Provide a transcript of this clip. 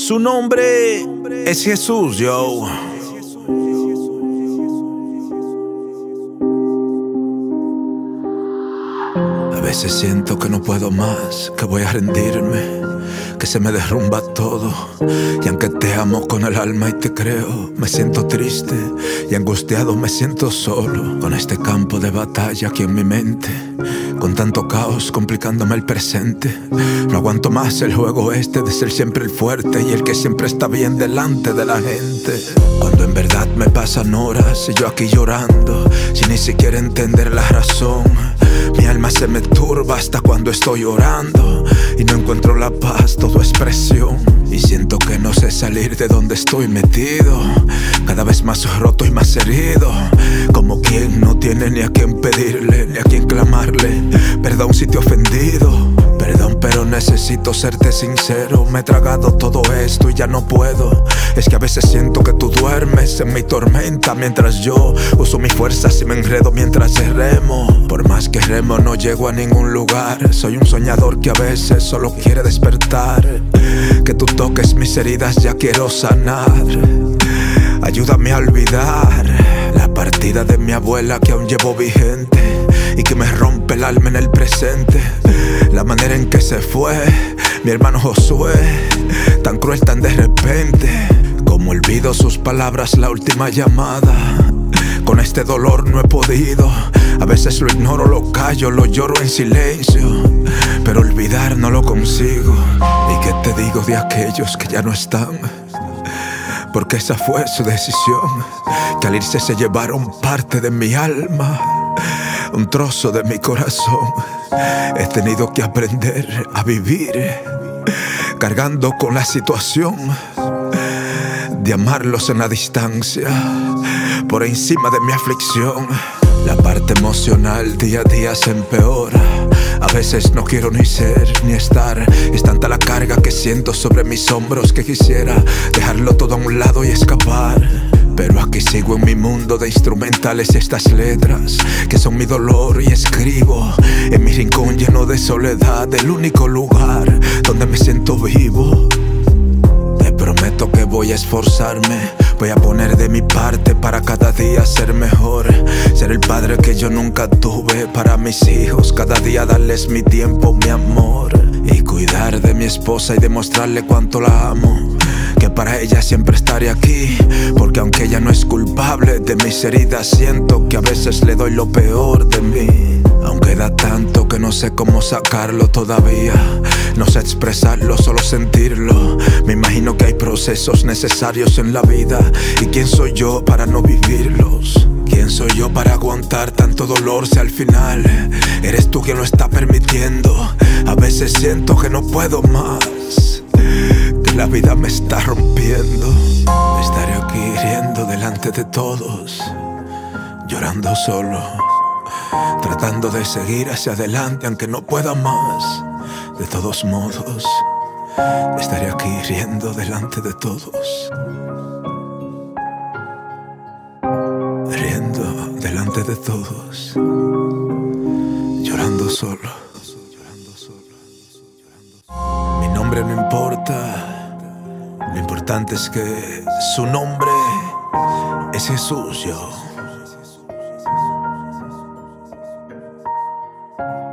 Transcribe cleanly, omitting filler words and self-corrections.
Su nombre es Jesús, yo. A veces siento que no puedo más, que voy a rendirme, que se me derrumba todo. Y aunque te amo con el alma y te creo, me siento triste y angustiado, me siento solo. Con este campo de batalla aquí en mi mente, con tanto caos complicándome el presente. No aguanto más el juego este de ser siempre el fuerte y el que siempre está bien delante de la gente. Cuando en verdad me pasan horas y yo aquí llorando, sin ni siquiera entender la razón. Mi alma se me turba hasta cuando estoy orando y no encuentro la paz, todo es presión. Y siento que no sé salir de donde estoy metido, cada vez más roto y más herido. Como quien no tiene ni a quien pedirle, ni a quien clamarle perdón si te he ofendido. Perdón, pero necesito serte sincero. Me he tragado todo esto y ya no puedo. Es que a veces siento que tú duermes en mi tormenta, mientras yo uso mis fuerzas y me enredo mientras remo. Por más que remo no llego a ningún lugar. Soy un soñador que a veces solo quiere despertar. Que tú toques mis heridas, ya quiero sanar. Ayúdame a olvidar la partida de mi abuela que aún llevo vigente y que me rompe el alma en el presente. La manera en que se fue mi hermano Josué, tan cruel, tan de repente. Como olvido sus palabras, la última llamada. Con este dolor no he podido. A veces lo ignoro, lo callo, lo lloro en silencio, pero olvidar no lo consigo. ¿Y qué te digo de aquellos que ya no están? Porque esa fue su decisión, que al irse se llevaron parte de mi alma, un trozo de mi corazón. He tenido que aprender a vivir cargando con la situación de amarlos en la distancia, por encima de mi aflicción. La parte emocional día a día se empeora. A veces no quiero ni ser ni estar. Es tanta la carga que siento sobre mis hombros que quisiera dejarlo todo a un lado y escapar. Pero aquí sigo en mi mundo de instrumentales, estas letras que son mi dolor, y escribo en mi rincón lleno de soledad, el único lugar donde me siento vivo. Te prometo que voy a esforzarme, voy a poner de mi parte para cada día ser mejor. Ser el padre que yo nunca tuve para mis hijos, cada día darles mi tiempo, mi amor. Y cuidar de mi esposa y demostrarle cuánto la amo, que para ella siempre estaré aquí. Porque aunque ella no es culpable de mis heridas, siento que a veces le doy lo peor de mí. Aunque da tanto que no sé cómo sacarlo todavía. No sé expresarlo, solo sentirlo. Me imagino que hay procesos necesarios en la vida. ¿Y quién soy yo para no vivirlos? ¿Quién soy yo para aguantar tanto dolor si al final eres tú quien lo está permitiendo? A veces siento que no puedo más, que la vida me está rompiendo. Estaré aquí riendo delante de todos, llorando solo, tratando de seguir hacia adelante aunque no pueda más. De todos modos, estaré aquí riendo delante de todos, riendo delante de todos, llorando solo. Mi nombre no importa, lo importante es que su nombre es Jesús, yo.